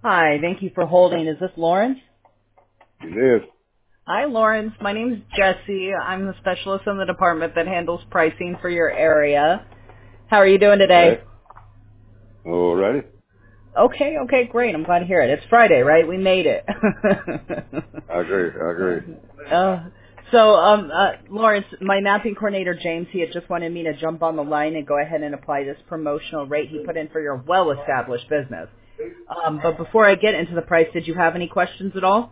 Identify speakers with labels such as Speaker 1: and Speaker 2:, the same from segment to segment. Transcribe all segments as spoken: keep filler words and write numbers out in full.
Speaker 1: Hi, thank you for holding. Is this Lawrence?
Speaker 2: It is.
Speaker 1: Hi, Lawrence. My name's Jesse. I'm the specialist in the department that handles pricing for your area. How are you doing today?
Speaker 2: Okay. All righty.
Speaker 1: Okay, okay, great. I'm glad to hear it. It's Friday, right? We made it.
Speaker 2: I agree. I agree.
Speaker 1: uh, so, um, uh, Lawrence, my mapping coordinator, James, he had just wanted me to jump on the line and go ahead and apply this promotional rate he put in for your well-established business. Um, but before I get into the price, did you have any questions at all?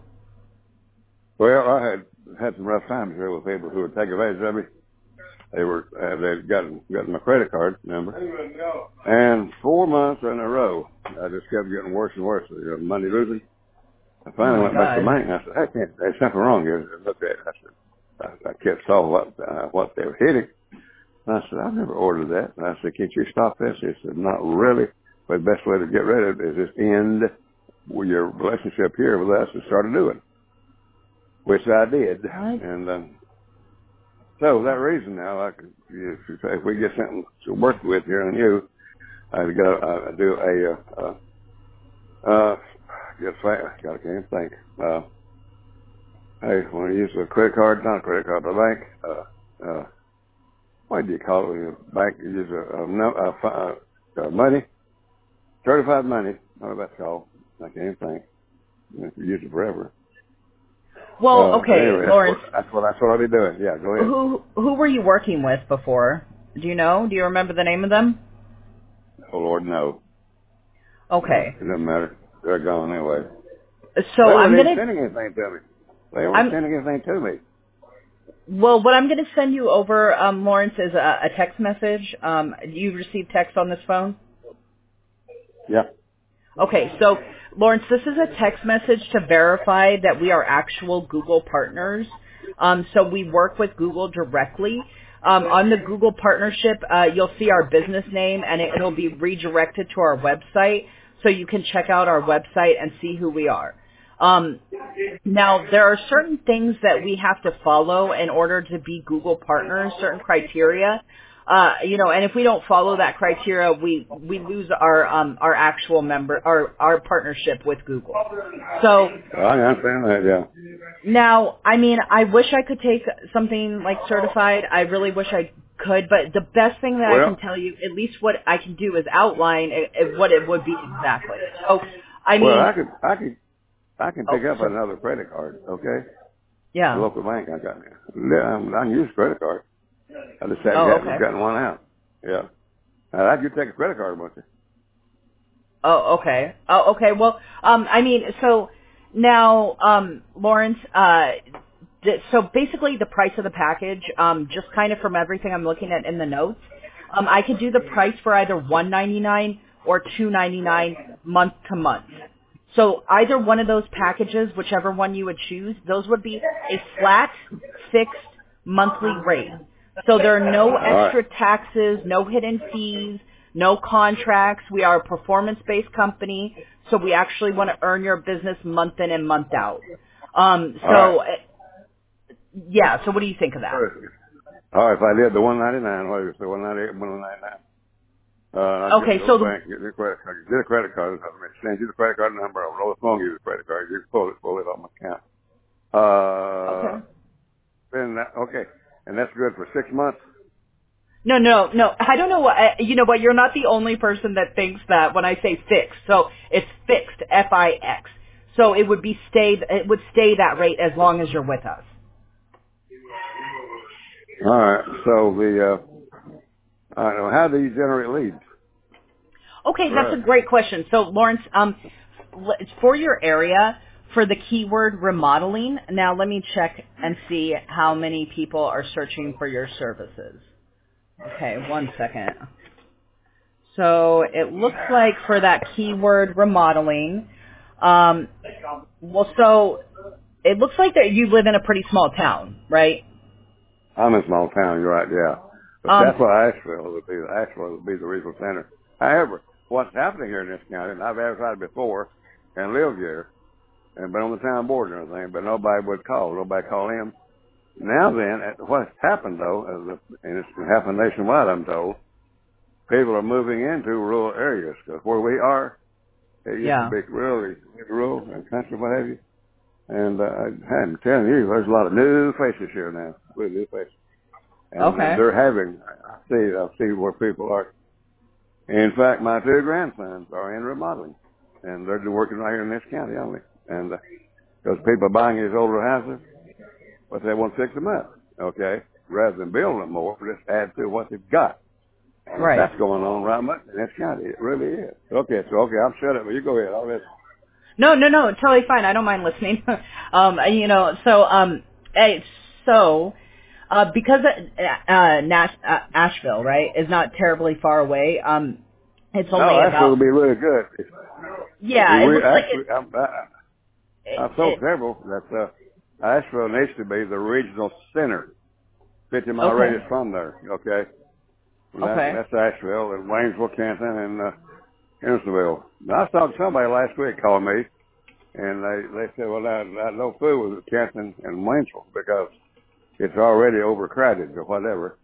Speaker 2: Well, I had had some rough times here with people who would take advantage of me. They were uh, they'd gotten gotten my credit card number, and four months in a row, I just kept getting worse and worse. You know, money losing. I
Speaker 1: Oh
Speaker 2: finally
Speaker 1: my
Speaker 2: went back to the
Speaker 1: God.
Speaker 2: bank and I said, "Hey, can't, there's something wrong here." I looked at it. I said, I, I kept saw what uh, what they were hitting. And I said, "I've never ordered that." And I said, "Can't you stop this?" He said, "Not really. But the best way to get rid of it is just end your relationship here with us and start a new one." Which I did.
Speaker 1: What?
Speaker 2: And um, so for that reason now, I could, if, if we get something to work with here on you, I'd go, uh, do a, uh, uh, uh, get a, I can't even think. Uh, hey, when you use a credit card, not a credit card, but a bank, uh, uh, what do you call it when you bank, you use a, a, no- a, a, a money, certified money, I don't know what that's called. I can't even think. If you use it forever.
Speaker 1: Well,
Speaker 2: Uh, but
Speaker 1: okay,
Speaker 2: anyway, that's what,
Speaker 1: Lawrence,
Speaker 2: that's what, that's what I'll be doing. Yeah, go ahead.
Speaker 1: who who were you working with before? Do you know? Do you remember the name of them?
Speaker 2: Oh Lord, no. Uh,
Speaker 1: Okay.
Speaker 2: it doesn't matter. They're gone anyway.
Speaker 1: So
Speaker 2: They
Speaker 1: I'm
Speaker 2: weren't even
Speaker 1: gonna
Speaker 2: sending anything to me. They weren't
Speaker 1: I'm
Speaker 2: sending anything to me.
Speaker 1: well, what I'm gonna send you over, um, Lawrence, is a, a text message. Um, you received text on this phone?
Speaker 2: Yeah.
Speaker 1: Okay, so Lawrence, this is a text message to verify that we are actual Google partners. Um, so we work with Google directly. Um, on the Google partnership, uh, you'll see our business name, and it, it'll be redirected to our website, so you can check out our website and see who we are. Um, now, there are certain things that we have to follow in order to be Google partners, certain criteria. Uh, you know, and if we don't follow that criteria, we, we lose our, um, our actual member, our, our partnership with Google. So
Speaker 2: Well, I understand that, yeah.
Speaker 1: now, I mean, I wish I could take something like certified. I really wish I could, but the best thing that I can
Speaker 2: Well,
Speaker 1: tell you, at least what I can do is outline it, it, what it would be exactly. So, I
Speaker 2: well,
Speaker 1: mean,
Speaker 2: I could, I could, I can
Speaker 1: oh,
Speaker 2: pick up
Speaker 1: so,
Speaker 2: another credit card, okay? The
Speaker 1: yeah.
Speaker 2: local bank I got there. Yeah, I'm- I can use credit card. I just hadn't
Speaker 1: Oh,
Speaker 2: gotten,
Speaker 1: okay.
Speaker 2: gotten one out. Yeah. Now, I could take a credit card, won't you?
Speaker 1: Oh, okay. Oh, okay. Well, um, I mean, so now, um, Lawrence, uh, th- so basically the price of the package, um, just kind of from everything I'm looking at in the notes, um, I could do the price for either one ninety-nine or two ninety-nine month to month. So either one of those packages, whichever one you would choose, those would be a flat, fixed monthly rate. So there are no
Speaker 2: All right.
Speaker 1: extra taxes, no hidden fees, no contracts. We are a performance-based company, so we actually want to earn your business month in and month out. Um,
Speaker 2: All right.
Speaker 1: so, uh, yeah, so what do you think of that?
Speaker 2: All right, if I did the one ninety-nine, what is it, one ninety-eight, one ninety-nine? Uh, I'll get
Speaker 1: Okay,
Speaker 2: to the
Speaker 1: so the,
Speaker 2: bank, get the credit card, get a credit card. I'm going to send you the credit card number. I'll roll the phone, you the credit card. You can pull it, pull it on my account. Uh,
Speaker 1: okay.
Speaker 2: then that, okay. And that's good for six months.
Speaker 1: No, no, no. I don't know what, uh, you know what, you're not the only person that thinks that when I say fixed. So it's fixed, F I X. So it would be stay, it would stay that rate as long as you're with us.
Speaker 2: All right. So the, uh, I don't know, how do you generate leads
Speaker 1: Okay, that's
Speaker 2: for
Speaker 1: a
Speaker 2: us?
Speaker 1: great question. So Lawrence, um, l- for your area, for the keyword remodeling, now let me check and see how many people are searching for your services. Okay, one second. So it looks like for that keyword remodeling, um, well, so it looks like that you live in a pretty small town, right?
Speaker 2: I'm in a small town, you're right, yeah. But
Speaker 1: Um,
Speaker 2: that's why Asheville would be, Asheville would be the regional center. However, what's happening here in this county, and I've advertised before and lived here and been on the town board and everything, but nobody would call. Nobody called in. Now then, at- what's happened though, is the- and it's happened nationwide, I'm told, people are moving into rural areas because where we are, It used to
Speaker 1: Yeah.
Speaker 2: be really rural and country, what have you. And uh, I'm telling you, there's a lot of new faces here now, really new faces. And uh,
Speaker 1: Okay.
Speaker 2: they're having, I see, I see where people are. In fact, my two grandsons are in remodeling, and they're working right here in this county only. And because uh, people are buying these older houses, but they want to fix them up, okay? Rather than build them more, just add to what they've got. And
Speaker 1: Right.
Speaker 2: that's going on right much in this county. It really is. Okay, so okay, I'll shut up. But you go ahead. I'll listen.
Speaker 1: No, no, no, totally fine. I don't mind listening. um, you know, so, um, hey, so, uh, because, uh, uh, Nash, uh, Asheville, right, is not terribly far away, um, it's only
Speaker 2: No, that's going
Speaker 1: about,
Speaker 2: to be really good. We,
Speaker 1: yeah, it
Speaker 2: we
Speaker 1: looks like
Speaker 2: actually,
Speaker 1: it,
Speaker 2: I, I,
Speaker 1: it,
Speaker 2: I told
Speaker 1: it
Speaker 2: several that uh, Asheville needs to be the regional center, fifty mile
Speaker 1: okay,
Speaker 2: radius from there. Okay, and that,
Speaker 1: okay,
Speaker 2: that's Asheville and Waynesville, Canton, and uh, Hendersonville. Now, I was talking to somebody last week called me, and they they said, well, I, I no food with Canton and Waynesville because it's already overcrowded or whatever.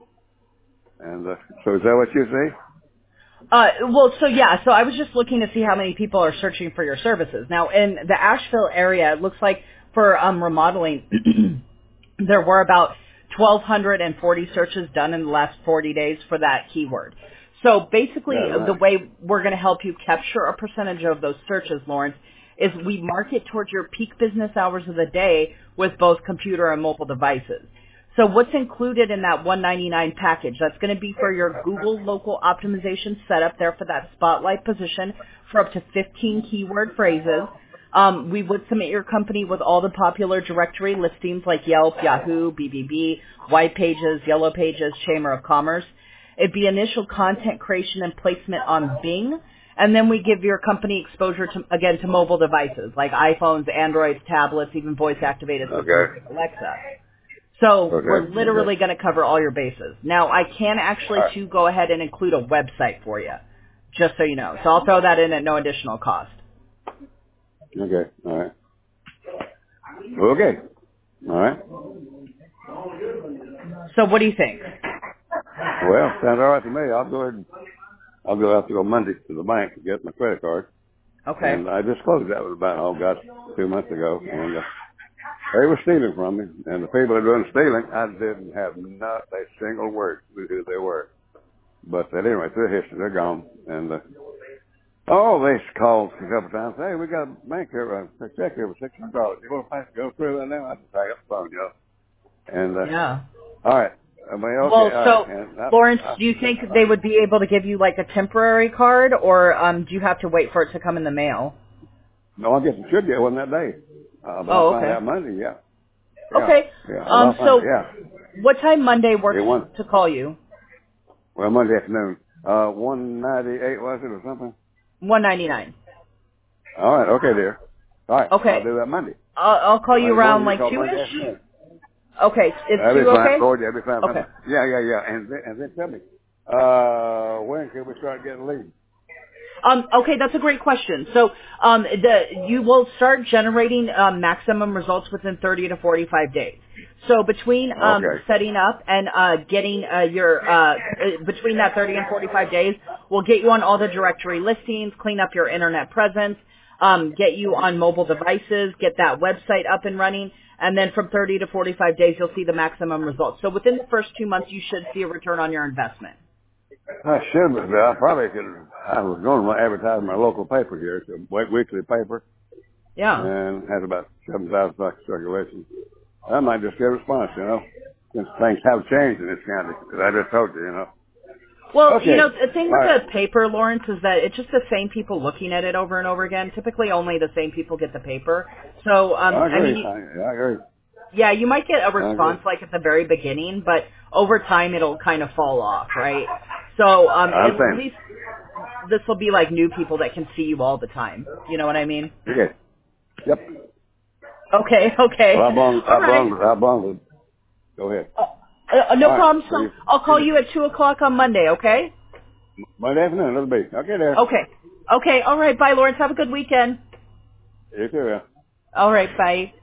Speaker 2: And uh, so is that what you see?
Speaker 1: Uh, well, so yeah, so I was just looking to see how many people are searching for your services. Now, in the Asheville area, it looks like for um, remodeling, there were about one thousand two hundred forty searches done in the last forty days for that keyword. So basically,
Speaker 2: Yeah,
Speaker 1: the
Speaker 2: right.
Speaker 1: way we're going to help you capture a percentage of those searches, Lawrence, is we market towards your peak business hours of the day with both computer and mobile devices. So what's included in that one ninety-nine package? That's going to be for your Google local optimization setup there for that spotlight position for up to fifteen keyword phrases. Um, we would submit your company with all the popular directory listings like Yelp, Yahoo, B B B, White Pages, Yellow Pages, Chamber of Commerce. It'd be initial content creation and placement on Bing. And then we give your company exposure to, again, to mobile devices like iPhones, Androids, tablets, even voice-activated systems
Speaker 2: Okay.
Speaker 1: like Alexa. So we're
Speaker 2: Okay.
Speaker 1: literally
Speaker 2: Okay.
Speaker 1: going to cover all your bases. Now, I can
Speaker 2: All
Speaker 1: actually,
Speaker 2: right.
Speaker 1: too, go ahead and include a website for you, just so you know. So I'll throw that in at no additional cost.
Speaker 2: Okay. All right. Okay. All right.
Speaker 1: So what do you think?
Speaker 2: Well, sounds all right to me. I'll go ahead and I'll go out to go Monday to the bank to get my credit card.
Speaker 1: Okay.
Speaker 2: And I just closed that was about, oh God, two months ago. And uh, they were stealing from me. And the people that were doing stealing, I didn't have not a single word with who they were. But uh, anyway, through history, they're gone. And, uh, oh, they called a couple times. Hey, we got a bank here, uh, a check here for six hundred dollars. You want to go through that now? I just hang up the phone, you know. And, uh,
Speaker 1: Yeah.
Speaker 2: all right. I mean, okay,
Speaker 1: Well,
Speaker 2: all right.
Speaker 1: so,
Speaker 2: And I,
Speaker 1: Lawrence,
Speaker 2: I,
Speaker 1: do you think
Speaker 2: I,
Speaker 1: they would be able to give you like a temporary card, or um, do you have to wait for it to come in the mail?
Speaker 2: no, I guess it should get one that day. Uh, but I'll
Speaker 1: Oh,
Speaker 2: find
Speaker 1: okay.
Speaker 2: out Monday, yeah. Yeah,
Speaker 1: Okay.
Speaker 2: yeah. Well,
Speaker 1: Um,
Speaker 2: I'll find
Speaker 1: so
Speaker 2: out, yeah.
Speaker 1: what time Monday works
Speaker 2: It won.
Speaker 1: to call you?
Speaker 2: Well, Monday afternoon. Uh, one ninety-eight was it or something?
Speaker 1: one ninety-nine.
Speaker 2: All right, okay, dear. All right, I'll
Speaker 1: Okay.
Speaker 2: do that Monday.
Speaker 1: I'll, I'll call you
Speaker 2: Monday
Speaker 1: around
Speaker 2: morning, you
Speaker 1: like
Speaker 2: call Monday
Speaker 1: two-ish?
Speaker 2: afternoon.
Speaker 1: Okay. Is
Speaker 2: That'll
Speaker 1: two
Speaker 2: be fine.
Speaker 1: okay?
Speaker 2: Lord, that'll be fine. fine.
Speaker 1: Okay.
Speaker 2: Yeah, yeah, yeah. And then, and then tell me, uh, when can we start getting leads?
Speaker 1: Um, okay, that's a great question. So um, the, you will start generating um, maximum results within thirty to forty-five days. So between um,
Speaker 2: Okay.
Speaker 1: setting up and uh, getting uh, your, uh, uh, between that thirty and forty-five days, we'll get you on all the directory listings, clean up your internet presence, um, get you on mobile devices, get that website up and running, and then from thirty to forty-five days, you'll see the maximum results. So within the first two months, you should see a return on your investment.
Speaker 2: I should, but I probably could. I was going to advertise my local paper here. It's a we- weekly paper,
Speaker 1: Yeah.
Speaker 2: and has about seven thousand bucks circulation. I might just get a response, you know, since things have changed in this county. Because I just told you, you know.
Speaker 1: Well, you
Speaker 2: Okay.
Speaker 1: know, the thing
Speaker 2: All
Speaker 1: with
Speaker 2: right.
Speaker 1: the paper, Lawrence, is that it's just the same people looking at it over and over again. Typically, only the same people get the paper. So, um,
Speaker 2: I
Speaker 1: I
Speaker 2: agree.
Speaker 1: mean,
Speaker 2: I, I agree.
Speaker 1: yeah, you might get a
Speaker 2: I agree.
Speaker 1: response like at the very beginning, but over time it'll kind of fall off, right? So, um,
Speaker 2: I'm
Speaker 1: at
Speaker 2: saying.
Speaker 1: least this will be like new people that can see you all the time. You know what I mean?
Speaker 2: Okay. Yep.
Speaker 1: Okay, okay,
Speaker 2: Well, I belong.
Speaker 1: all
Speaker 2: I
Speaker 1: right.
Speaker 2: belong. I belong. Go ahead.
Speaker 1: Uh, uh, no
Speaker 2: All right.
Speaker 1: problem.
Speaker 2: So
Speaker 1: So
Speaker 2: you,
Speaker 1: I'll call you at two o'clock on Monday. Okay?
Speaker 2: Monday afternoon. It'll be okay there.
Speaker 1: Okay. Okay. All right. Bye, Lawrence. Have a good weekend.
Speaker 2: You too. Yeah.
Speaker 1: All right. Bye.